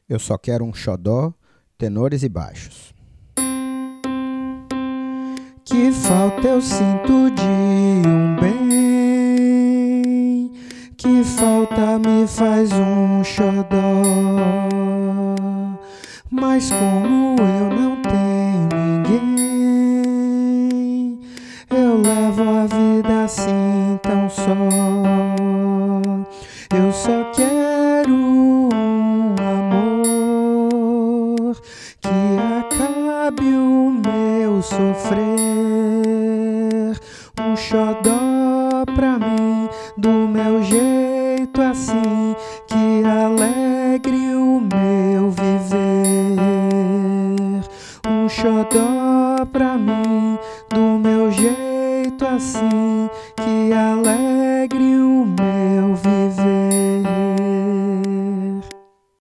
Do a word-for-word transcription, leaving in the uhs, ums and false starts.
Eu só quero um xodó, tenores e baixos. Que falta eu sinto de um bem, que falta me faz um xodó. Mas como eu não tenho ninguém, eu levo a vida assim tão só. Eu só quero um amor que acabe o meu sofrer, um xodó pra mim do meu jeito assim, que alegre o meu viver. Um xodó pra mim do meu jeito assim, que alegre